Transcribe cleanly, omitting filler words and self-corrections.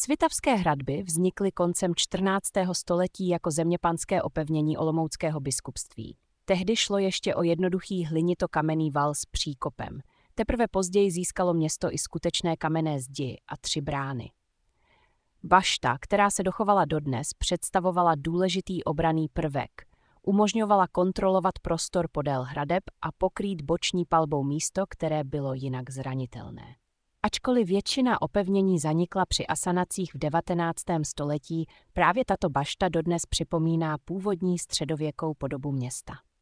Svitavské hradby vznikly koncem 14. století jako zeměpanské opevnění olomouckého biskupství. Tehdy šlo ještě o jednoduchý hlinito-kamenný val s příkopem. Teprve později získalo město i skutečné kamenné zdi a 3 brány. Bašta, která se dochovala dodnes, představovala důležitý obranný prvek. Umožňovala kontrolovat prostor podél hradeb a pokrýt boční palbou místo, které bylo jinak zranitelné. Ačkoliv většina opevnění zanikla při asanacích v 19. století, právě tato bašta dodnes připomíná původní středověkou podobu města.